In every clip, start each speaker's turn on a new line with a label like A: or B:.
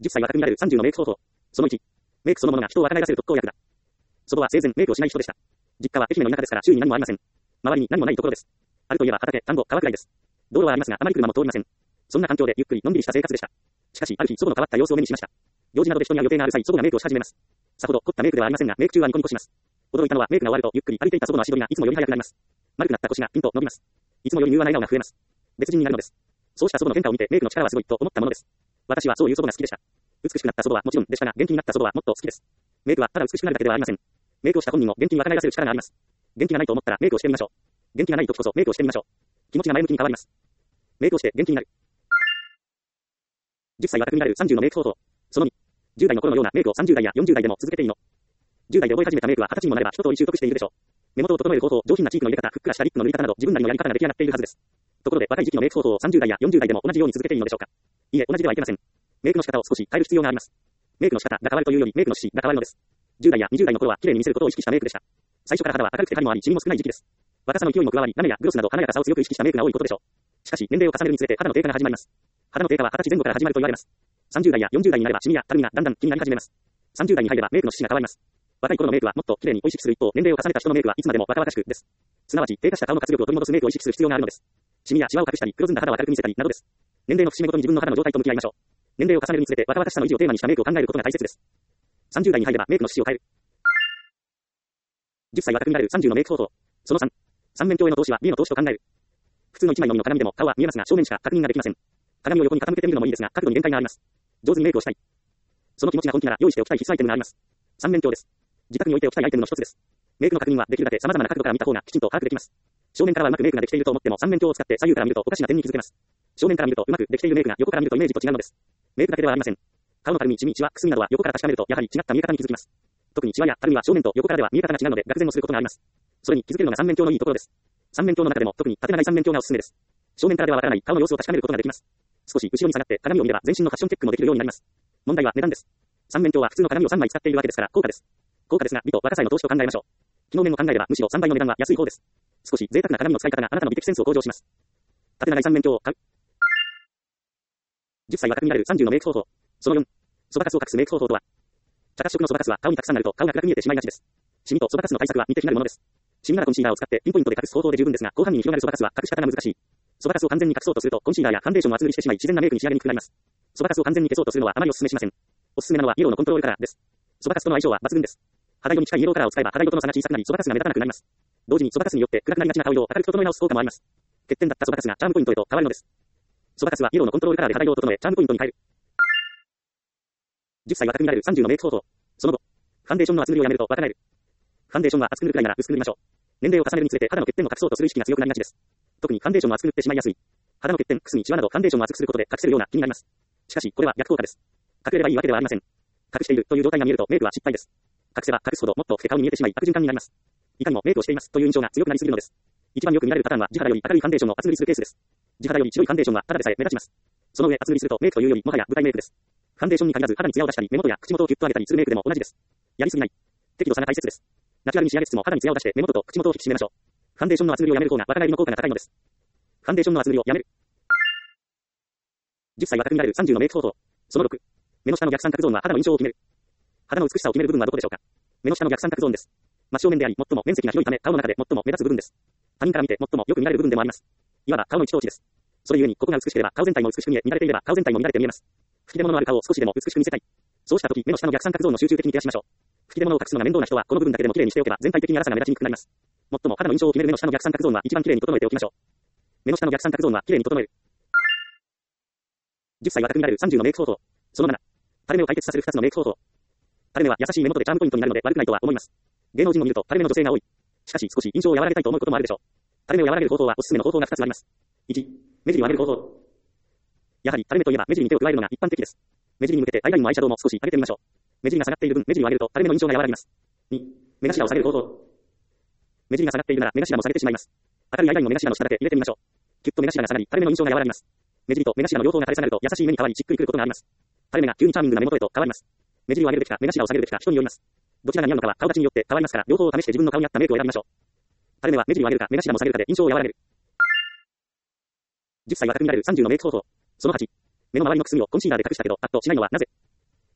A: 10歳は巧みなる30のメイク方法。その1、メイクそのものが人を若返らせる特効薬だ。祖母は生前メイクをしない人でした。実家は愛媛の田舎ですから周囲に何もありません。周りに何もないところです。あるといえば畑、田んぼ、川くらいです。道路はありますがあまり車も通りません。そんな環境でゆっくりのんびりした生活でした。しかしある日祖母の変わった様子を目にしました。用事などで人に会う予定がある際祖母がメイクをし始めます。さほど凝ったメイクではありませんがメイク中はニコニコします。驚いたのはメイクが終わるとゆっくり歩いていた祖母の足取りがいつもより速くなります。丸くなった腰がピンと伸びます。いつもより柔和な笑顔が増えます。別人になるのです。そうした祖母の変化を見てメイクの力はすごいと思ったものです。私はそういう祖母が好きでした。美しくなった祖母はもちろんでしたが元気になった祖母はもっと好きです。メイクはただ美しくなるだけではありません。メイクをした本人も元気に若返らせる力があります。元気がないと思ったらメイクをしてみましょう。元気がない時こそメイクをしてみましょう。気持ちが前向きに変わります。メイクをして元気になる。10歳は巧みになる30のメイク方法。その2、10代の頃のようなメイクを30代や40代でも続けていいの。10代で覚え始めたメイクは20歳にもなれば一通り習得しているでしょう。目元を整える方法、上品なチークの入れ方、ふっくらしたリップの塗り方など自分なりのやり方が出来上がっているはずです。ところで若い時期のメイク方法を30代や40代でも同じように続けていいのでしょうか。いいえ、同じではいけません。メイクの仕方を少し変える必要があります。メイクの仕方が変わるというよりメイクの質が変わるのです。10代や20代の頃は綺麗に見せることを意識したメイクでした。最初から肌は明るくて針もあり、シミも少ない時期です。若さの勢いも加わり、ラメやグロスなど華やかさを強く意識したメイクが多いことでしょう。しかし年齢を重ねるにつれて肌の低下が始まります。肌の低下は20歳前後から始まると言われます。30代や40代になればシミやたるみがだんだん気になり始めます。30代に入ればメイクの質が変わります。若い頃のメイクはもっと綺麗に意識する一方、年齢を重ねた人のメイクはいつまでも若々しくです。すなわち低下した顔の活力を取り戻すメイクを意識する必要があるのです。シミやシワを隠したり、黒ずんだ肌を明るく見せたりなどです。年齢の節目ごとに自分の肌の状態と向き合いましょう。年齢を重ねるにつれて若々しさの維持をテーマにしたメイクを考えることが大切です。30代に入ればメイクの質を変える。10歳は巧みになる30のメイク方法。その3、三面鏡への投資は美への投資と考える。普通の1枚のみの鏡でも顔は見えますが正面しか確認ができません。鏡を横に傾けてみるのもいいですが角度に限界があります。上手にメイクをしたい。その気持ちが本気なら用意しておきたい必須アイテムがあります。三面鏡です。自宅に置いておきたいアイテムの一つです。メイクの確認はできるだけ様々な角度から見た方がきちんと把握できます。正面からはうまくメイクができていると思っても三面鏡を使って左右から見るとおかしな点に気づけます。正面から見るとうまくできているメイクが横から見るとイメージと違うのです。メイクだけではありません。顔のたるみ、シミ、シワ、くすみなどは横から確かめるとやはり違った見え方に気づきます。特にシワやたるみは正面と横からでは見え方が違うので愕然とすることがあります。それに気づけるのが三面鏡のいいところです。三面鏡の中でも特に縦長い三面鏡がおすすめです。正面からではわからない顔の様子を確かめることができます。少し後ろに下がって鏡を見れば全身のファッションチェックもできるようになります。問題は値段です。三面鏡は普通の鏡を3枚使っているわけですから高価です。高価ですが美と若さへの投資と考えましょう。機能面を考えればむしろ3倍の値段は安い方です。少し贅沢な鏡の使い方があなたの美的センスを向上します。縦長い三面鏡を買う。10歳は巧みになる30のメイク方法。その4、そばかすを隠すメイク方法とは。茶褐色のそばかすは顔にたくさんあると顔が暗く見えてしまいがちです。シミとそばかすの対策は似て非なるものです。シミならコンシーラーを使ってピンポイントで隠す方法で十分ですが広範囲に広がるそばかすは隠し方が難しい。そばかすを完全に隠そうとするとコンシーラーやファンデーションを厚塗りしてしまい自然なメイクに仕上げにくくなります。そばかすを完全に消そうとするのはあまりお勧めしません。おすすめなのはイエローのコントロールカラーです。そばかすとの相性は抜群です。肌色に近いイエローカラーを使えば肌色との差が小さくなりそばかすが目立たなくなります。同時にそばかすによって暗くなりがちな顔色を明るく整え直す効果もあります。欠点だったそばかすがチャームポイントへと変わるのです。そばかすはイエローのコントロールカラーで肌色を整えチャームポイントに変える。10歳は巧みになる30のメイク方法。その後、ファンデーションの厚塗りをやめると若返る。ファンデーションは厚く塗るくらいなら薄く塗りましょう。年齢を重ねるにつれて肌の欠点を隠そうとする意識が強くなりがちです。特にファンデーションを厚く塗ってしまいやすい。肌の欠点、くすみ、シワなどファンデーションを厚くすることで隠せるような気になります。しかしこれは逆効果です。隠れればいいわけではありません。隠しているという状態が見えるとメイクは失敗です。隠せば隠すほどもっと老け顔に見えてしまい悪循環になります。いかにもメイクをしていますという印象が強くなりすぎるのです。一番よく見られるパターンは地肌より明るいファンデーションを厚塗りするケースです。地肌より白いファンデーションはただでさえ目立ちます。その上厚塗りするとメイクというよりもはや舞台メイクです。ファンデーションに限らず肌に艶を出したり目元や口元をキュッと上げたりするメイクでも同じです。やりすぎない。適度さが大切です。ナチュラルに仕上げつつも肌に艶を出して目元と口元を引き締めましょう。ファンデーションの厚塗りをやめる方が若返りの効果が高いのです。ファンデーションの厚塗りをやめる。10歳は巧みになる30のメイク方法。その6、目の下の逆三角ゾーンは肌の印象を決める。肌の美しさを決める部分はどこでしょうか。目の下の逆三角ゾーンです。真正面であり最も面積が広いため顔の中で最も目立つ部分です。他人から見て最もよく見られる部分でもあります。いわば顔の一等地です。それゆえにここが美しければ顔全体も美しく見え、見られていれば顔全体も見られて見えます。吹き出物のある顔を少しでも美しく見せたい。そうした時目の下の逆三角ゾーンの集中的にケアしましょう。吹き出物を隠すのが面倒な人はこの部分だけでも綺麗にしておけば全体的に粗さが目立ちにくくなります。最も肌の印象を決める目の下の逆三角ゾーンは一番綺麗に整えておきましょう。目の下の逆三角ゾーンは綺麗に整える。10歳は巧みになる30のメイク方法。その7、垂れ目を解決させる2つのメイク方法。垂れ目は優しい目元でチャームポイントになるので悪くないとは思います。芸能人を見ると垂れ目の女性が多い。しかし少し印象を和らげたいと思うこともあるでしょう。垂れ目を和らげる方法はおすすめの方法が2つあります。1、目尻を上げる方法。やはり垂れ目といえば目尻に手を加えるのが一般的です。目尻に向けてアイラインもアイシャドウも少し上げてみましょう。目尻が下がっている分目尻を上げると垂れ目の印象が和らぎます。2、目頭を下げる方法。目尻が下がっているなら目頭も下げてしまいます。明るいアイラインを目頭の下だけ入れてみましょう。キュッと目頭が下がり垂れ目の印象が和らぎます。目尻と目頭の両方が垂れ下がると優しい目に変わりしっくりくることがあります。垂れ目が急にチャーミングな目元へと変わります。目尻を上げるべきか目頭を下げるべきか人によります。どちらが似合うのかは顔立ちによって変わりますから両方を試して自分の顔に合ったメイクを選びましょう。垂れ目は目尻を上げるか目頭も下げるかで印象を和らげる。10歳は巧みになる30のメイク方法。その8、目の周りのくすみをコンシーラーで隠したけどパッとしないのはなぜ。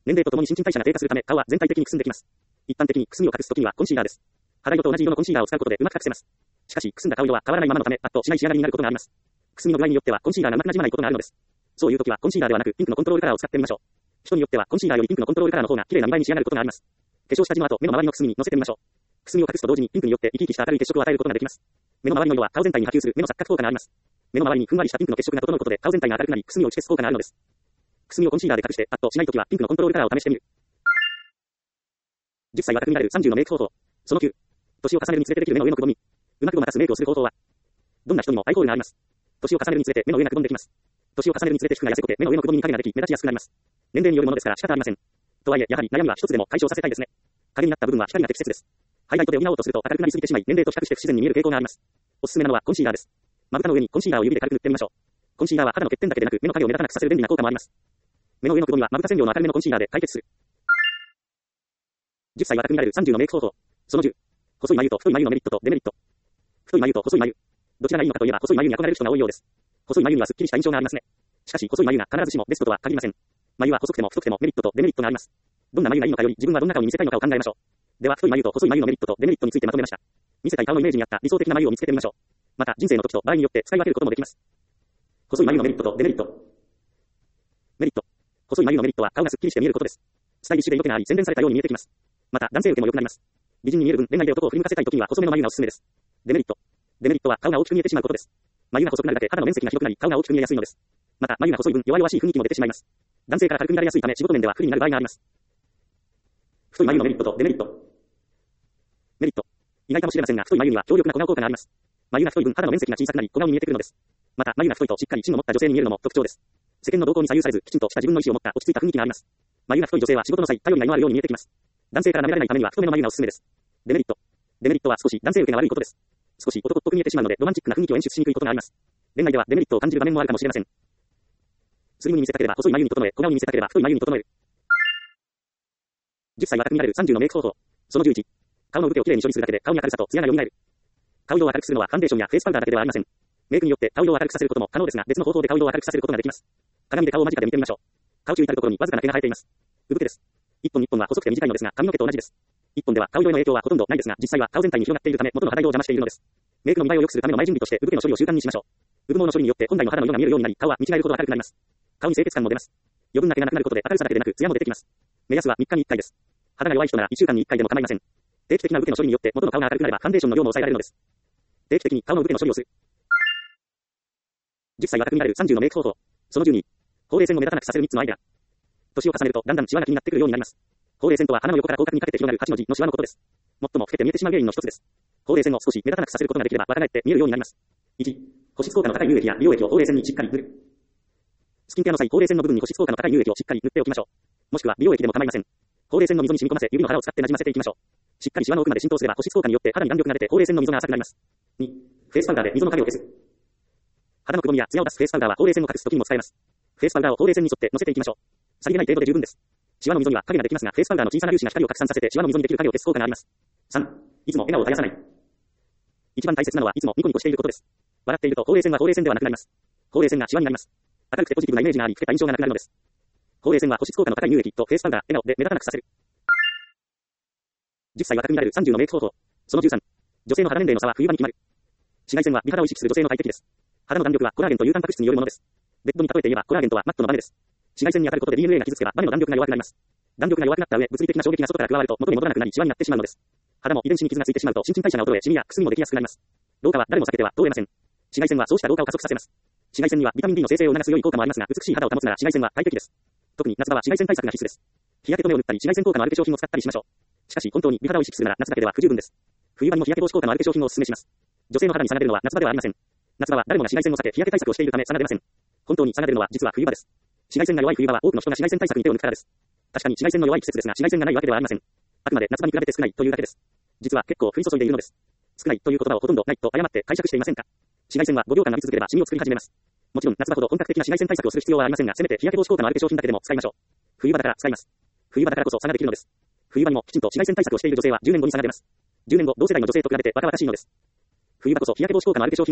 A: 年齢とともに新陳代謝が低下するため、顔は全体的にくすんできます。一般的にくすみを隠すときにはコンシーラーです。肌色と同じ色のコンシーラーを使うことでうまく隠せます。しかし、くすんだ顔色は変わらないままのため、パッとしない仕上がりになることがあります。くすみの具合によってはコンシーラーがうまくなじまないことがあるのです。そういうときはコンシーラーではなくピンクのコントロールカラーを使ってみましょう。人によってはコンシーラーよりピンクのコントロールカラーの方が綺麗な見栄えに仕上がることがあります。化粧下地の後、目の周りのくすみに乗せてみましょう。くすみを隠すと同時にピンクによって生き生きした明るい血色を与えることができます。目の周りの色は顔全体に波及する目の錯覚効果があります。目の周りにふんわりしたピンクの血色が整うことで顔全体が明るくなり、くすみを打ち消す効果があるのです。くすみをコンシーラーで隠して、パッとしないときはピンクのコントロールカラーを試してみる。10歳若く見られる30のメイク方法。その9。年を重ねるにつれてできる目の上のくぼみ。うまくごまかすメイクをする方法は、どんな人にもアイホールがあります。年を重ねるにつれて目の上がくぼんできます。年を重ねるにつれて皮膚が痩せこけ、目の上のくぼみに影ができ、目立ちやすくなります。年齢によるものですから仕方ありません。とはいえ、やはり悩みは一つでも解消させたいですね。影になった部分は光が適切です。ハイライトで補おうとすると明るくなりすぎてしまい、年齢と比較して不自然に見える傾向があります。おすすめなのはコンシーラーです。まぶたの上にコンシーラーを指で軽く塗ってみましょう。コンシーラーは肌の欠点だけでなく、目の影を目立たなくさせる便利な効果もあります。目の上のくぼみはまぶた線量の明るめのコンシーラーで解決する。10歳若く見られる30のメイク方法。その10。細い眉と太い眉のメリットとデメリット。太い眉と細い眉。どちらがいいのかといえば細い眉に憧れる人が多いようです。細い眉にはすっきりした印象がありますね。しかし細い眉が必ずしもベストとは限りません。眉は細くても太くてもメリットとデメリットがあります。どんな眉がいいのかより自分はどんな顔に見せたいのかを考えましょう。では太い眉と細い眉のメリットとデメリットについてまとめました。見せたい顔のイメージに合った理想的な眉を見つけてみましょう。また人生の時と場合によって使い分けることもできます。細い眉のメリットとデメリット。メリット。細い眉のメリットは顔がすっきりして見えることです。スタイリッシュで色気があり洗練されたように見えてきます。また男性受けも良くなります。美人に見える分、恋愛で男を振り向かせたい時には細めの眉がおすすめです。デメリット。デメリットは顔が大きく見えてしまうことです。眉が細くなるだけ肌の面積が広くなり顔が大きく見えやすいのです。また眉が細い分弱々しい雰囲気も出てしまいます。男性から軽く見られやすいため仕事面では不利になる場合があります。太い眉のメリットとデメリット。メリット。意外かもしれませんが、太い眉には強力な小顔効果があります。眉が太い分、肌の面積が小さくなり、小顔に見えてくるのです。また、眉が太いとしっかり芯の持った女性に見えるのも特徴です。世間の動向に左右されず、きちんとした自分の意志を持った落ち着いた雰囲気があります。眉が太い女性は仕事の際、頼りがいのあるように見えてきます。男性から舐められないためには太めの眉がおすすめです。デメリット。デメリットは少し男性受けが悪いことです。少し男っぽく見えてしまうので、ロマンチックな雰囲気を演出しにくいことがあります。恋愛ではデメリットを感じる場面もあるかもしれません。スリムに見せたければ細い眉に整え、小顔に見せたければ太い眉に整える。10歳若く見られる30のメイク方法。その11。顔の産毛をきれいに処理するだけで顔に明るさと艶が蘇る。顔色を明るくするのはファンデーションやフェイスパウダーだけではありません。メイクによって顔色を明るくさせることも可能ですが、別の方法で顔色を明るくさせることができます。鏡で顔を間近で見てみましょう。顔中至るところにわずかな毛が生えています。産毛です。一本一本は細くて短いのですが、髪の毛と同じです。一本では顔色への影響はほとんどないですが、実際は顔全体に広がっているため、元の肌色を邪魔しているのです。メイクの見栄えを良くするための前準備として、産毛の処理を習慣にしましょう。産毛の処理によって本来の肌の色が見えるようになり、顔は見違えるほど明るくなります。顔に清潔感も出ます。余分な毛がなくなることで明るさだけでなく、艶も出てきます。目安は3日に1回です。肌が弱い人なら1週間に1回でも構いません。定期的な産毛の処理によって元の顔が明るくなればファンデーションの量も抑えられるのです。定期的に顔の産毛の処理をする。10歳若く見られる30のメイク方法。その12。ほうれい線を目立たなくさせる3つのアイデア。年を重ねるとだんだんシワが気になってくるようになります。ほうれい線とは鼻の横から口角にかけて広がる8の字のシワのことです。最も老けて見えてしまう原因の一つです。ほうれい線を少し目立たなくさせることができれば若返って見えるようになります。1、保湿効果の高い乳液や美容液をほうれい線にしっかり塗る。スキンケアの際、ほうれい線の部分に保湿効果の高い乳液をしっかり塗っておきましょう。もしくは美容液でも構いません。ほうれい線の溝に染み込ませ指の腹を使って馴染ませていきましょう。しっかりシワの奥まで浸透すれば保湿効果によって肌に弾力が出てほうれい線の溝が浅くなります。2、フェイスパウダーで溝の影を消す。肌のくぼみや艶を出すフェイスパウダーはほうれい線を隠すときにも使えます。フェイスパウダーをほうれい線に沿って乗せていきましょう。さりげない程度で十分です。シワの溝には影ができますが、フェイスパウダーの小さな粒子が光を拡散させてシワの溝にできる影を消す効果があります。3、いつも笑顔を絶やさない。一番大切なのはいつもニコニコしていることです。笑っているとほうれい線はほうれい線ではなくなります。ほうれい線がシワになります。明るくてポジティブなイメージがあり、老けた印象がなくなるのです。ほうれい線は保湿効果の高い乳液とフェイスパウダー、笑顔で目立たなくさせる。10歳若く見られる30のメイク方法。その13。女性の肌年齢の差は冬場に決まる。紫外線は美肌を意識する女性の大敵です。肌の弾力はコラーゲンというタンパク質によるものです。ベッドに例えて言えばコラーゲンとはマットのバネです。紫外線に当たることで DNA が傷つけばバネの弾力が弱くなります。弾力が弱くなった上、物理的な衝撃が外から加わると元に戻らなくなりシワになってしまうのです。肌も遺伝子に傷がついてしまうと新陳代謝が衰え、シミやくすみもできやすくなります。老化は誰も避けては通れません。紫外線はそうした老化を加速させます。紫外線にはビタミン D の生成を促す良い効果もありますが、美しい肌を保つなら紫外線は大敵です。特に夏場は紫外線対策が必須です。日焼け止めを塗ったり紫外線効果のある化粧品を使ったりしましょう。しかし本当に美肌を意識するなら夏だけでは不十分です。冬場にも日焼け防止効果のある化粧品をお勧めします。女性の肌に差が出るのは夏場ではありません。夏場は誰もが紫外線を避け日焼け対策をしているため差が出ません。本当に差が出るのは実は冬場です。紫外線が弱い冬場は多くの人が紫外線対策に手を抜くからです。確かに紫外線の弱い季節ですが紫外線がないわけではありません。あくまで夏場に比べて少ないというだけです。実は結構降り注いでいるのです。少ないという言葉をほとんどないと誤って解釈していませんか。紫外線は5秒間浴び続ければシミを作り始めます。もちろん夏場ほど本格的な紫外線対策をする必要はありませんが、せめて日焼け防止効果のある化粧品だけでも使いましょう。冬場だから使います。冬場だからこそ差ができるのです。冬場にもきちんと紫外線対策をしている女性は10年後に差が出ます。10年後、同世代の女性と比べて若々しいのです。冬場こそ日焼け防止効果のある化粧品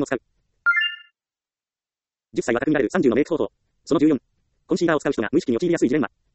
A: を使う。10歳若く見られる30のメイク方法。その14。コンシーラーを使う人が無意識に陥りやすいジレンマ。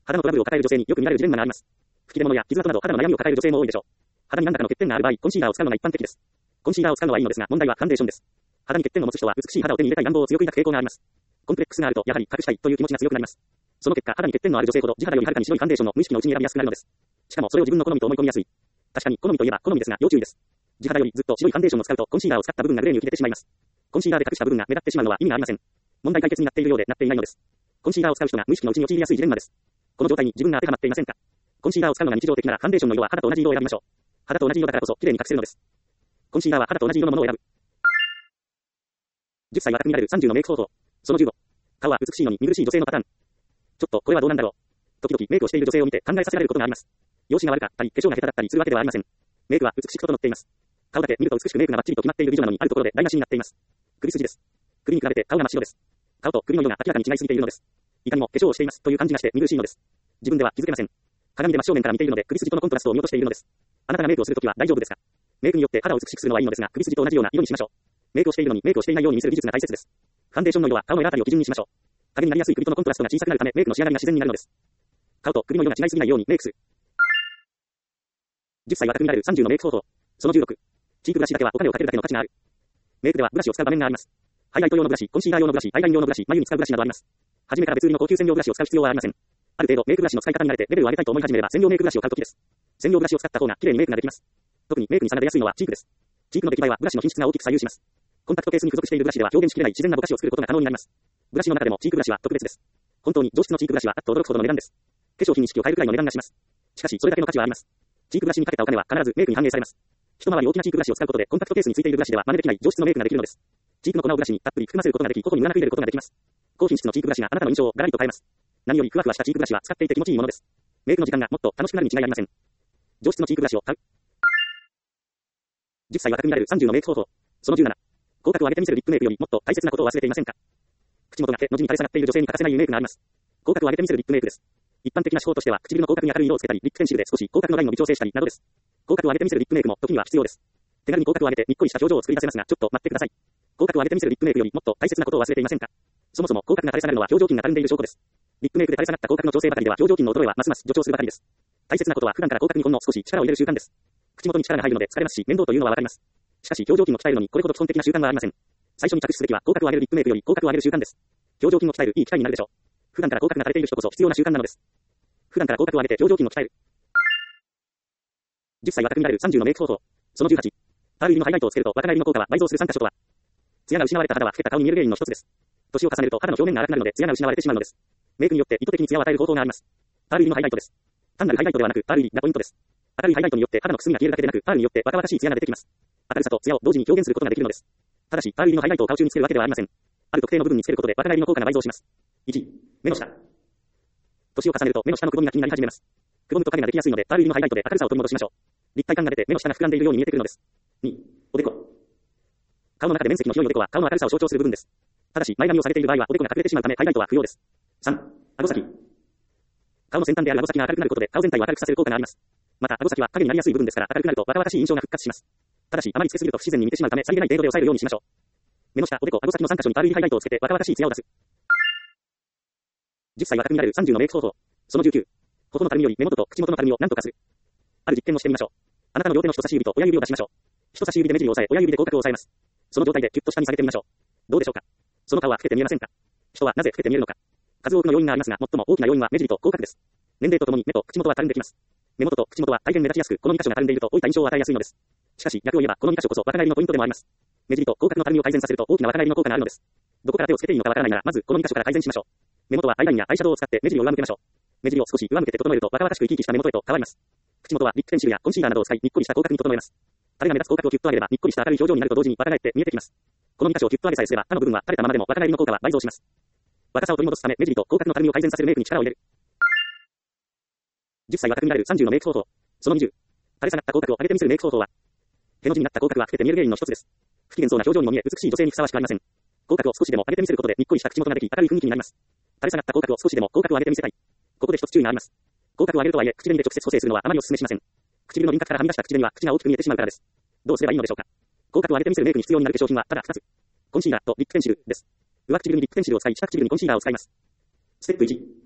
A: 肌のトラブルを抱える女性によく見られるジレンマがあります。吹き出物や傷跡など肌の悩みを抱える女性も多いでしょう。肌に何らかの欠点がある場合、コンシーラーを使うのが一般的です。コンシーラーを使うのはいいのですが、問題はファンデーションです。肌に欠点を持つ人は美しい肌を手に入れたい願望を強く抱く傾向があります。コンプレックスがあると、やはり隠したいという気持ちが強くなります。その結果、肌に欠点のある女性ほど地肌よりはるかに白いファンデーションを無意識のうちに選びやすくなるのです。しかもそれを自分の好みと思い込みやすい。確かに好みといえば好みですが要注意です。地肌よりずっと白いファンデーションを使うとコンシーラーを使った部分がグレーに浮き出てしまいます。コンシーラーで隠した部分が目立ってしまうのは意味がありません。問題解決になっているようでなっていないのです。コンシーラーを使う人が無意識のうちに陥りやすいジレンマです。この状態に自分が当てはまっていませんか？コンシーラーを使うのが日常的ならファンデーションの色は肌と同じ色を選びましょう。肌と同じ色だからこそ綺麗に隠せるのです。コンシーラーは肌と同じ色のものを選ぶ。10歳若く見られる30のメイク方法。その15。顔は美しいのに見苦しい女性のパターン。ちょっとこれはどうなんだろう。時々メイクをしている女性を見て考えさせられることがあります。容姿が悪かったり、化粧が下手だったりするわけではありません。メイクは美しく整っています。顔だけ見ると美しくメイクがバッチリと決まっている美女なのにあるところで台無しになっています。首筋です。首に比べて顔が真っ白です。顔と首の色が明らかに違いすぎているのです。いかにも化粧をしていますという感じがして見苦しいのです。自分では気づけません。鏡で真正面から見ているので首筋とのコントラストを見落としているのです。あなたがメイクをするときは大丈夫ですか？メイクによって肌を美しくするのはいいのですが、首筋と同じような色にしましょう。メイクをしているのにメイクをしていないように見せる技術が大切です。ファンデーションの色は顔の枝あたりを基準にしましょう。影になりやすい首とのコントラストが小さくなるためメイクの仕上がりが自然になるのです。顔と首の色が違いすぎないようにメイクする。10歳若く見られる30のメイク方法。その16。チークブラシだけはお金をかけるだけの価値がある。メイクではブラシを使う場面があります。ハイライト用のブラシ、コンシーラー用のブラシ、アイライン用のブラシ、眉に使うブラシなどあります。初めから別売りの高級専用ブラシを使う必要はありません。ある程度メイクブラシの使い方に慣れてレベルを上げたいと思い始めれば専用メイクブラシを買うときです。専用ブラシを使った方が綺麗にメイクができます。特にメイクに差が出やすいのはチークです。チークの出来栄えはブラシの品質が大きく左右します。コンタクトケースに付属しているブラシでは表現しきれない自然なぼかしを作ることが可能になります。ブラシの中でもチークブラシは特別です。本当に上質のチークブラシはあっと驚くほどの値段です。化粧品に式を変えるくらいの値段がします。しかしそれだけの価値はあります。チークブラシにかけたお金は必ずメイクに反映されます。一回り大きなチークブラシを使うことでコンタクトケースに付いているブラシでは真似できない上質のメイクができるのです。チークの粉をブラシにたっぷり含ませることができ、頬にムラなく入れることができます。高品質のチークブラシがあなたの印象をガラリと変えます。何よりふわふわしたチークブラシは使っていて気持ちいいものです。メイクの時間がもっと楽しくなるに違いありません。上質のチークブラシを買う。10歳若く見られる30のメイク方法。その17。口角を上げてみせるリップメイクよりもっと大切なことを忘れていませんか？口元が手の字に垂れ下がっている女性に欠かせないメイクがあります。口角を上げてみせるリップメイクです。一般的な手法としては唇の口角に明るい色をつけたり、リップペンシルで少し口角のラインを微調整したりなどです。口角を上げてみせるリップメイクも時には必要です。手軽に口角を上げてにっこりした表情を作り出せますが、ちょっと待ってください。口角を上げてみせるリップメイクよりもっと大切なことを忘れていませんか？そもそも口角が垂れ下がるのは表情筋がたるんでいる証拠です。リップメイクで垂れ下がった口角の調整ばかりでは表情筋の衰えはますます助長するばかりです。大切なことは普段から口角にほんの少し力を入れる習慣です。口元に力が入るので疲れますし、面倒というのはわかります。しかし表情筋を鍛えるのにこれほど基本的な習慣はありません。最初に着手すべきは口角を上げるリップメイクより口角を上げる習慣です。表情筋を鍛えるいい機会になるでしょう。普段から口角が垂れている人こそ必要な習慣なのです。普段から口角を上げて表情筋を鍛える。10歳若く見られる30のメイク方法。その18。パール入りのハイライトをつけると若返りの効果は倍増する3カ所とは。艶が失われた肌は老けた顔に見える原因の一つです。年を重ねると肌の表面が荒くなるので艶が失われてしまうのです。メイクによって意図的に艶を与える方法があります。パール入りのハイライトです。単なるハイライトではなくパール入りがポイントです。明るいハイライトによって肌のくすみが消えるだけでなく、パールによって若々しい艶が出てきます。明るさと艶を同時に表現することができるのです。ただし、パール入りのハイライトを顔中につけるわけではありません。ある特定の部分につけることで若返りの効果が倍増します。1、目の下。年を重ねると目の下のくぼみが気になり始めます。くぼむと影ができやすいので、パール入りのハイライトで明るさを取り戻しましょう。立体感が出て目の下が膨らんでいるように見えてくるのです。2、おでこ。顔の中で面積の広いおでこは顔の明るさを象徴する部分です。ただし、前髪を下げている場合はおでこが隠れてしまうためハイライトは不要です。3、顎先。顔の先端である顎先が明るくなることで顔全体を明るくさせる効果があります。また、顎先は影になりやすい部分ですから明るくなると若々しい印象が復活します。ただし、あまりつけすぎると不自然に見てしまうため、さりげない程度で抑えるようにしましょう。目の下、おでこ、顎先の3カ所にパール入りハイライトをつけて若々しい艶を出す。10歳若く見られる30のメイク方法。その19。頬のたるみより目元と口元のたるみを何とかする。ある実験をしてみましょう。あなたの両手の人差し指と親指を出しましょう。人差し指で目尻を押さえ、親指で口角を押さえます。その状態でキュッと下に下げてみましょう。どうでしょうか。その顔は老けて見えませんか。人はなぜ老けて見えるのか。数多くの要因がありますが、最も大きな要因は目尻と口角です。年齢とともに目と口元はたるんできます。目元と口元は大変目立ちやすく、この2箇所がたるんでいると老いた印象を与えやすいのです。しかし、逆を言えば、この2箇所こそ若返りのポイントでもあります。目尻と口角のたるみを改善させると大きな若返りの効果があるのです。どこから手をつけていいのかわからないなら、まずこの2箇所から改善しましょう。目元はアイラインやアイシャドウを使って目尻を上向けましょう。目尻を少し上向けて整えると若々しく生き生きした目元へと変わります。口元はリップペンシルやコンシーラーなどを使い、にっこりした口角に整えます。タレが目立つ口角をキュッと上げれば、にっこりした明るい表情になると同時に若返って見えてきます。この2箇所をキュッと上げさえすれば、他の部分は垂れたままでも若返りの効果は倍増します。若さを取り戻すため、目尻と口角のたるみを改善させるメイクに力を入れる。10歳若く見られる30のメイク方法。その20。垂れ下がった口角を上げてみせるメイク方法は、への字になった口角は老けて見える原因の一つです。不機嫌そうな表情にも見え、美しい女性にふさわしくありません。口角を少しでも上げてみせることで、にっこりした口元ができ、明るい雰囲気になります。垂れ下がった口角を少しでも口角を上げてみせたい。ここで一つ注意があります。口角を上げるとはいえ、口紅で直接補正するのはあまりお勧めしません。唇の輪郭からはみ出した口紅は口が大きく見えてしまうからです。どうすればいいのでしょうか。口角を上げてみせるメイクに必要になる化粧品はただ2つ。コンシーラーとリップペンシルです。上唇にリップペンシルを使い、下唇にコンシーラーを使います。ステップ1。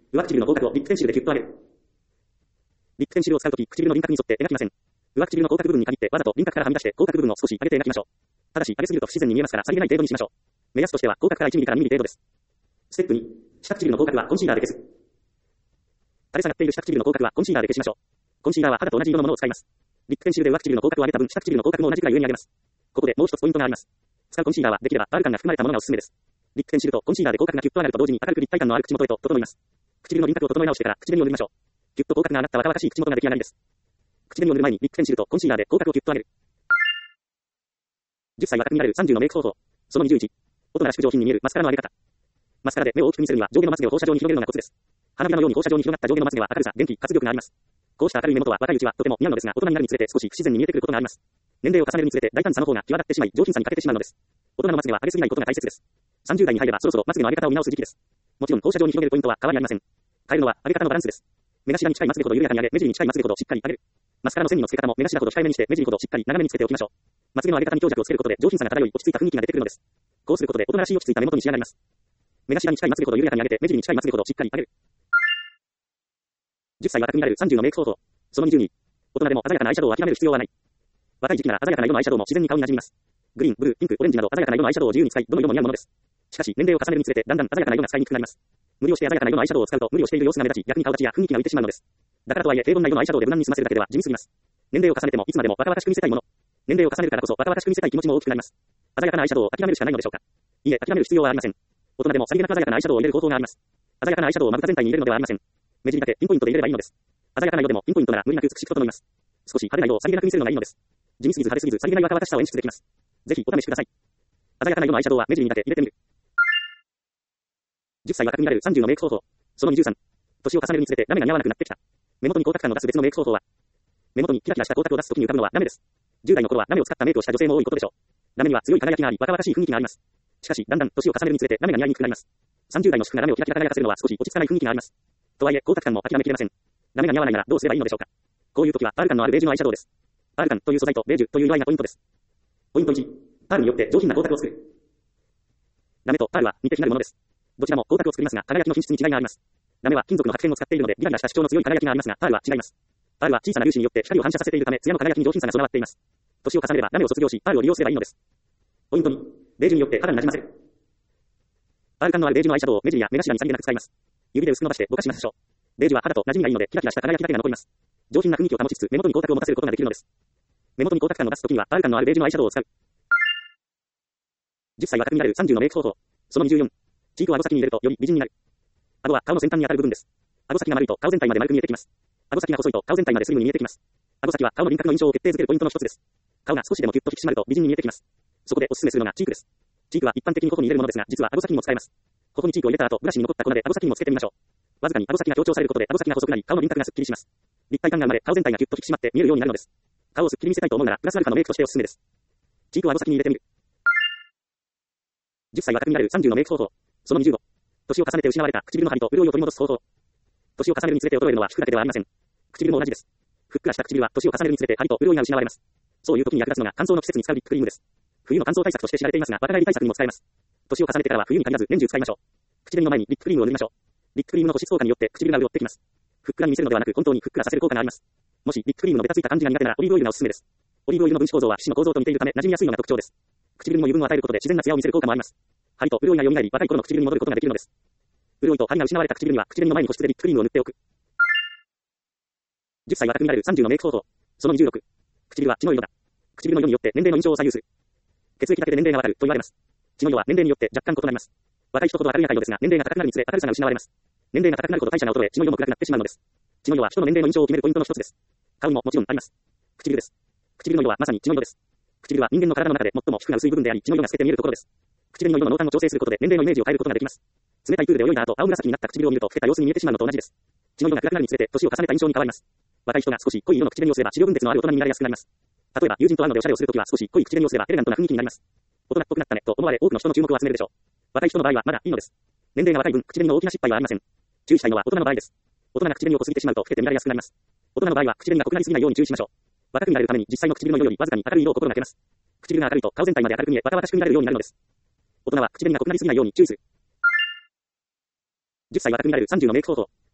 A: 上唇の口角をリップペンシルでキュッと上げる。リップペンシルを使うとき、唇の輪郭に沿って描きません。上唇の口角部分に限ってわざと輪郭からはみ出して口角部分を少し上げて描きましょう。ただし上げすぎると不自然に見えますからさりげない程度にしましょう。目安としては口角から1ミリから2ミリ程度です。ステップ2、下唇の口角はコンシーラーで消す。垂れ下がっている下唇の口角はコンシーラーで消しましょう。コンシーラーは肌と同じ色のものを使います。リップペンシルで上唇の口角を上げた分、下唇の口角も同じくらい上に上げます。ここでもう一つポイントがあります。使うコンシーラーはできればバルカンが含まれたものがおすすめです。リップペンシルとコンシーラーで口角がキュッと上がると同時に明るく立体感のある口元へと整います。唇の輪郭を整え直してから口紅を塗りましょう。キュッと口角が上がった若々しい口元が出来上がりです。口紅を塗る前にリップペンシルとコンシーラーで口角をキュッと上げる。10歳若く見られる30のメイク方法。その21。大人らしく上品に見えるマスカラの上げ方。マスカラで目を大きく見せるには上下のまつげを放射状に広げるのがコツです。花びらのように放射状に広がった上下のまつげは明るさ、元気、活力があります。こうした明るい目元は若いうちはとても似合うのですが、大人になるにつれて少し不自然に見えてくることがあります。年齢を重ねるにつれて大胆さの方が際立ってしまい、上品さに欠けてしまうのです。大人のまつげは上げすぎないことが大切です。30代に入ればそろそろまつげの上げ方を見直す時期です。もちろん放射状に広げるポイントは変わりありません。変えるのは上げ方のバランスです。目頭に近いまつげほど緩やかに上げ、目尻に近いまつげほどしっかり上げる。マスカラの線にの付け方も目頭ほど控えめにして目尻ほどしっかり長めにつけておきましょう。まつげの上げ方に強弱をつけることで上品さが漂い落ち着いた雰囲気が出てくるのです。こうすることで大人らしい落ち着いた目元に仕上がります。目頭に近いまつげほど緩やかに上げて目尻に近いまつげほどしっかり上げる。10歳若く見られる30のメイク方法。その22。大人でも鮮やかなアイシャドウを諦める必要はない。若い時期なら鮮やかな色のアイシャドウも自然に顔に馴染みます。グリーン、ブルー、ピンク、オレンジなど鮮やかな色のアイシャドウを自由に使い、どの色も似合うものです。しかし、年齢を重ねるにつれてだんだん鮮やかな色が使いにくくなります。無理をして鮮やかな色のアイシャドウを使うと無理をしている様子が目立ち、逆に顔立ちや雰囲気が浮いてしまうのです。だからとはいえ、平凡な色のアイシャドウで無難に済ませるだけでは地味すぎます。年齢を重ねてもいつまでも若々しく見せたいもの。年齢を重ねるからこそ若々しく見せたい気持ちも大きくなります。鮮やかなアイシャドウを諦めるしかないのでしょうか。いえ、諦める必要はありません。大人でもさりげなく鮮やかなアイシャドウを入れる方法があります。鮮やかなアイシャドウをまぶた全体に入れるのではありません。目尻だけピンポイントで入れればいいのです。鮮やかな色でもピンポイントなら無理なく美しく整います。少し派手な色をさりげなく見せるのがいいのです。地味すぎず派手すぎずさりげない若々しさを演出できます。ぜひお試しください。鮮やかな色のアイシャドウは目尻にだけ入れてみる。10歳若く見られる30のメイク方法。その23。年を重ねるにつれてラメが似合わなくなってきた。目元に光沢感を出す別のメイク方法は、目元にキラキラした光沢を出すときに浮かぶのはラメです。10代の頃はラメを使ったメイクをした女性も多いことでしょう。ラメには強い輝きがあり、若々しい雰囲気があります。しかし、だんだん年を重ねるにつれてラメが似合いにくくなります。30代の主婦がラメをキラキラ輝かせるのは少し落ち着かない雰囲気があります。とはいえ、光沢感も諦めきれません。ラメが似合わないならどうすればいいのでしょうか。こういう時はパール感のあるベージュのアイシャドウです。パール感という素材とベージュという色合いがポイントです。ポイント1、パールによって上品な光沢を作る。ラメとパールは似て非なるものです。どちらも光沢を作りますが、輝きの品質に違いがあります。ラメは金属の白線を使っているのでギラギラした主張の強い輝きがありますが、パールは違います。パールは小さな粒子によって光を反射させているため、艶の輝きに上品さが備わっています。年を重ねればラメを卒業し、パールを利用すればいいのです。ポイント2、ベージュによって肌に馴染ませる。パール感のあるベージュのアイシャドウを目尻や目頭にさりげなく使います。指で薄く伸ばしてぼかしましょう。ベージュは肌と馴染みがいいので、キラキラした輝きだけが残ります。上品な雰囲気を保ちつつ、目元に光沢を持たせることができるのです。目元に光沢感を出すときには、パール感のあるベージュのアイシャドウを使う。10歳若く見られる30のメイク方法。その24。チークを顎先に入れるとより美人になる。顎は顔の先端に当たる部分です。顎先が丸いと顔全体まで丸く見えてきます。顎先が細いと顔全体までスリムに見えてきます。顎先は顔の輪郭の印象を決定づけるポイントの一つです。顔が少しでもキュッと引き締まると美人に見えてきます。そこでお勧めするのがチークです。チークは一般的に頬に入れるものですが、実は顎先にも使えます。頬にチークを入れた後、ブラシに残った粉で顎先にもつけてみましょう。わずかに顎先が強調されることで顎先が細くなり、顔の輪郭がすっきりします。立体感が生まれ、顔全体がキュッと引き締まって見えるようになるのです。顔をすっきり見せたいと思うなら、プラスアルファのメイクとしてお勧めです。チークを顎先に入れてみる。10歳若く見られる30のメイク方法。その25。年を重ねて失われた唇の張りと潤いを取り戻す方法。年を重ねるにつれて衰えるのは皮膚だけではありません。唇も同じです。ふっくらした唇は年を重ねるにつれて張りと潤いが失われます。そういう時に役立つのが乾燥の季節に使うリップクリームです。冬の乾燥対策として知られていますが、若返り対策にも使えます。年を重ねてからは冬に限らず年中使いましょう。口紅の前にリップクリームを塗りましょう。リップクリームの保湿効果によって唇が潤ってきます。ふっくらに見せるのではなく本当にふっくらさせる効果があります。もしリップクリームのベタついた感じが苦手ならオリーブオイルがおすすめです。オリーブオイルの分子構造は皮脂の構造と似ているため馴染みやすいのが特徴です。唇にも油分を与えることで自然な艶を見せる効果もあります。張りと潤いが蘇り若い頃の唇に戻ることができるのです。潤いと張りが失われた唇には口紅の前に保湿でリップクリームを塗っておく。10歳若く見られる30のメイク方法。その26。唇は血の色だ。唇の色によって年齢の印象を左右する。血液だけで年齢がわかると言われます。血の色は年齢によって若干異なります。若い人ほど明るい赤色ですが、年齢が高くなるにつれ明るさが失われます。年齢が高くなるほど代謝が衰え、血の色も暗くなってしまうのです。血の色は人の年齢の印象を決めるポイントの一つです。顔にももちろんあります。唇です。唇の色はまさに血の色です。唇は人間の体の中で最も皮膚が薄い部分であり、血の色が透けて見えるところです。唇の色の濃淡を調整することで年齢のイメージを変えることができます。冷たいプールで泳いだ後、青紫になった唇を見ると老けた様子に見えてしまうのと同じです。血の色が暗くなるにつれて年を重ねた印象に変わります。若い人が少し濃い色の口紅をすれば脂肪分裂のある大人になりやすくなります。例えば友人と会うのでおしゃれをするときは少し濃い口紅をすればエレガントな雰囲気になります。大人っぽくなったねと思われ多くの人の注目を集めるでしょう。若い人の場合はまだいいのです。年齢が若い分、口紅の大きな失敗はありません。注意したいのは大人の場合です。大人が口紅を濃すぎてしまうと老けて見られやすくなります。大人の場合は口紅が濃くなりすぎないように注意しましょう。若く見られるために実際の唇の色よりわずかに明るい色を心がけます。唇が明るいと顔全体まで明るく見え、若々しく見られるようになるのです。大人は口紅が濃くなりすぎないように注意する。10歳若く見られる30のメイク方法。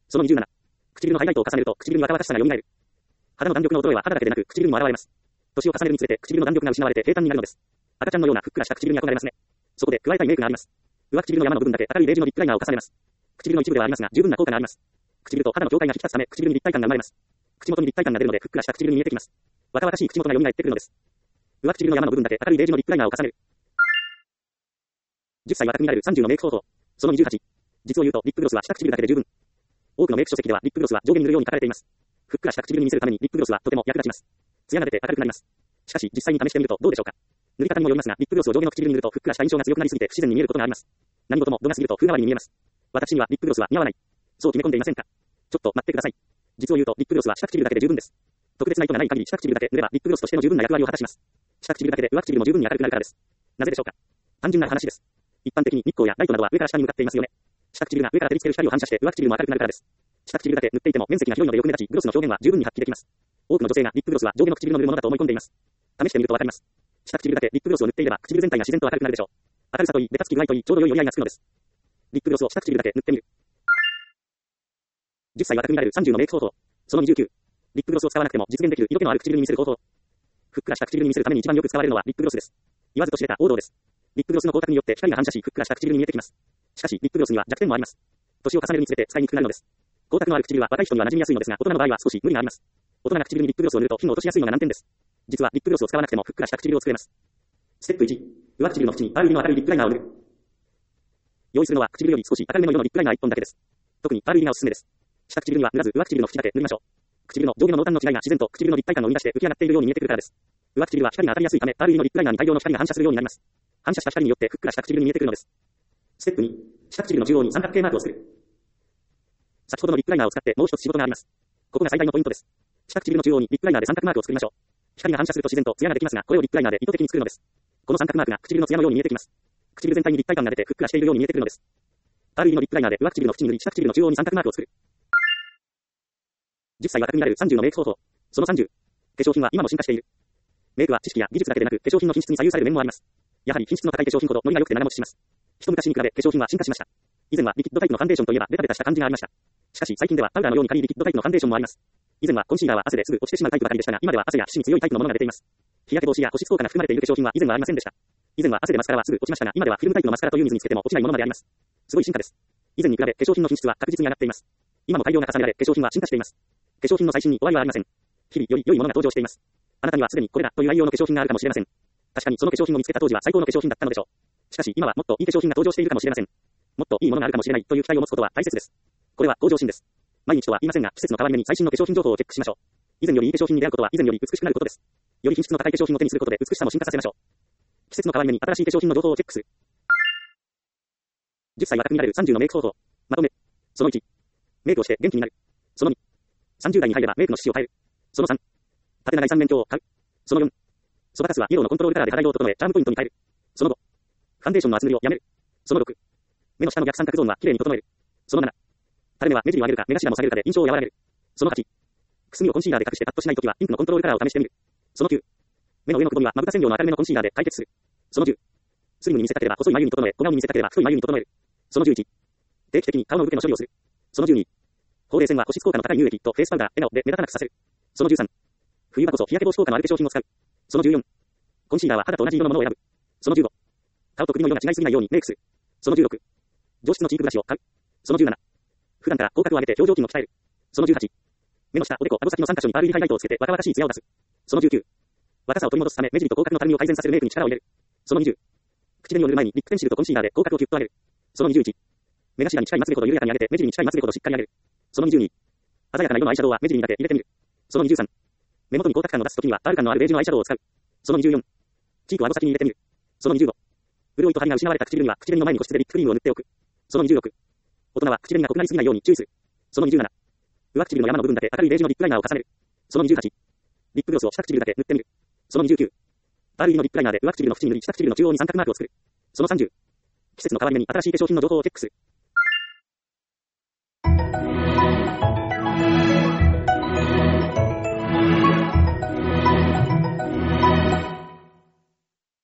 A: その27、唇のハイライトを重ねると唇に若々しさが蘇る。肌の弾力の衰えは肌だけでなく唇にも現れます。年を重ねるにつれて唇の弾力が失われて平坦になるのです。赤ちゃんのようなふっくらした唇に憧れますね。そこで加えたいメイクがあります。上唇の山の部分だけ明るいベージュのリップライナーを重ねます。唇の一部ではありますが十分な効果があります。唇と肌の境界が引き立つため唇に立体感が生まれます。口元に立体感が出るのでふっくらした唇に見えてきます。若々しい口元が蘇ってくるのです。上唇の山の部分だけ明るいベージュのリップライナーを重ねる。10歳若く見られる30のメイク方法。その28。実を言うとリップグロスは下唇だけで十分。多くのメイク書籍ではリップグロスは上下に塗るように書かれています。ふっくらした唇に見せるためにリップグロスはとても役立ちます。艶が出て明るくなります。しかし実際に試してみるとどうでしょうか。塗り方にもよりますが、リップグロスを上下の唇に塗るとふっくらした印象が強くなりすぎて不自然に見えることがあります。何事も度が過ぎると風変わりに見えます。私にはリップグロスは似合わない。そう決め込んでいませんか。ちょっと待ってください。実を言うとリップグロスは下唇だけで十分です。特別な意図がない限り下唇だけ塗ればリップグロスとしての十分な役割を果たします。下唇だけで上唇も十分に明るくなるからです。なぜでしょうか。単純な話です。一般的に日光やライトなどは上から下に向かっていますよね。下唇が上から照りつける光を反射して上唇も明るくなるからです。下唇だけ塗っていても面積が広いのでよく目立ち、グロスの表現は十分に発揮できます。多くの女性がリップグロスは上下の唇の塗るものだと思い込んでいます。試してみるとわかります。下唇だけリップグロスを塗っていれば唇全体が自然と明るくなるでしょう。明るさといい、ベタつき具合といい、ちょうど良い折り合いがつくのです。リップグロスを下唇だけ塗ってみる。10歳若く見られる30のメイク方法。その29。リップグロスを使わなくても実現できる色気のある唇に見せる方法。ふっくらした唇に見せるために一番よく使われるのはリップグロスです。言わずと知れた王道です。リップグロスの光沢によって光が反射し、ふっくらした唇に見えてきます。しかし、リップグロスには弱点もあります。年を重ねるにつれて使いにくくなるのです。光沢のある唇は若い人には馴染みやすいのですが、大人の場合は少し無理があります。大人が唇にリップグロスを塗ると火の落としやすいのが難点です。実はリップグロスを使わなくてもふっくらした唇を作れます。ステップ1、上唇の縁にパール入りの明るいリップライナーを塗る。用意するのは唇より少し明るめの色のリップライナー1本だけです。特にパール入りがおすすめです。下唇には塗らず上唇の縁だけ塗りましょう。唇の上下の濃淡の違いが自然と唇の立体感を生み出して浮き上がっているように見えてくるからです。上唇は光が当たりやすいため、パール入りのリップライナーに大量の光が反射するようになります。反射した光によってふっくらした唇に見えてくるのです。ステップ2、下唇の中央に三角形マークを作る。先ほどのリップライナーを使ってもう一つ仕事があります。ここが最大のポイントです。下唇の中央にリップライナーで三角マークを作りましょう。光が反射すると自然と艶ができますが、これをリップライナーで意図的に作るのです。この三角マークが唇の艶のように見えてきます。唇全体に立体感が出てふっくらしているように見えてくるのです。パール入りのリップライナーで上唇の縁に塗り、下唇の中央に三角マークを作る。10歳若く見られる30のメイク方法。その30。化粧品は今も進化している。メイクは知識や技術だけでなく化粧品の品質に左右される面もあります。やはり品質の高い化粧品ほどノリが良くて長持ちします。一昔に比べ化粧品は進化しました。以前はリキッドタイプのファンデーションといえばベタベタした感じがありました。しかし最近ではパウダーのように軽いリキッドタイプのファンデーションもあります。以前はコンシーラーは汗ですぐ落ちてしまうタイプばかりでしたが、今では汗や皮脂に強いタイプのものが出ています。日焼け防止や保湿効果が含まれている化粧品は以前はありませんでした。以前は汗でマスカラはすぐ落ちましたが、今ではフィルムタイプのマスカラという水につけても落ちないものまであります。すごい進化です。以前に比べ化粧品の品質は確実に上がっています。今も改良が重ねられ化粧品は進化しています。化粧品の最新に終わりはありません。日々より良いものが登場しています。あなたにはすでにこれだという愛用の化粧品があるかもしれません。確かにその化粧品を見つけた当時は最高の化粧品だったのでしょう。しかし今はもっといい化粧品が登場しているかもしれません。もっといいものがあるかもしれないという期待を持つことは大切です。これは向上心です。毎日とは言いませんが、季節の変わり目に最新の化粧品情報をチェックしましょう。以前よりいい化粧品に出会うことは以前より美しくなることです。より品質の高い化粧品を手にすることで美しさも進化させましょう。季節の変わり目に新しい化粧品の情報をチェックする。10歳若く見られる30のメイク方法。まとめ。その1。メイクをして元気になる。その2。30代に入ればメイクの質を変える。その3。縦長い三面鏡を買う。その4。ソバカスはイエローのコントロールカラーで肌色を整えチャームポイントに変える。その5。ファンデーションの厚塗りをやめる。その6。目の下の逆三角ゾーンは綺麗に整える。その7。垂れ目は目尻を上げるか目頭も下げるかで印象を和らげる。その8。くすみをコンシーラーで隠してパッとしないときはピンクのコントロールカラーを試してみる。その9。目の上のくぼみはまぶた線量の明るめのコンシーラーで解決する。その10。スリムに見せたければ細い眉に整え、小顔に見せたければ太い眉に整える。その11。定期的に顔のブケの処理をする。その12。ほうれい線は保湿効果の高い乳液とフェイスパウダー、笑顔で目立たなくさせる。その13。冬場こそ日焼け防止効果のある化粧品を使う。その14。コンシーラーは肌と同じ色のものを選ぶ。その15。顔と首の色が違いすぎないようにメイクする。その16。上質のチークブラシを買う。その17。普段から口角を上げて表情筋を鍛える。その18。目の下、おでこ、顎先の3カ所にパール入りハイライトをつけて若々しい艶を出す。その19。若さを取り戻すため目尻と口角のたるみを改善させるメイクに力を入れる。その20。口紅を塗る前にリップペンシルとコンシーラーで口角をキュッと上げる。その21。目頭に近いまつげほど緩やかに上げて目尻に近いまつげほどしっかり上げる。その22。鮮やかな色のアイシャドウは目尻にだけ入れてみる。その23。目元に光沢感を出すときにはパール感のあるベージュのアイシャドウを使う。その24。チークを顎先に入れてみる。その25。潤いと張りが失われた唇には口紅の前に個室でリップクリームを塗っておく。その26。大人は口紅が濃くなりすぎないように注意する。その27。上唇の山の部分だけ明るいベージュのリップライナーを重ねる。その28。リップグロスを下唇だけ塗ってみる。その29。パール入りのリップライナーで上唇の縁に塗り下唇の中央に三角マークを作る。その30。季節の変わり目に新しい化粧品の情報をチェックする。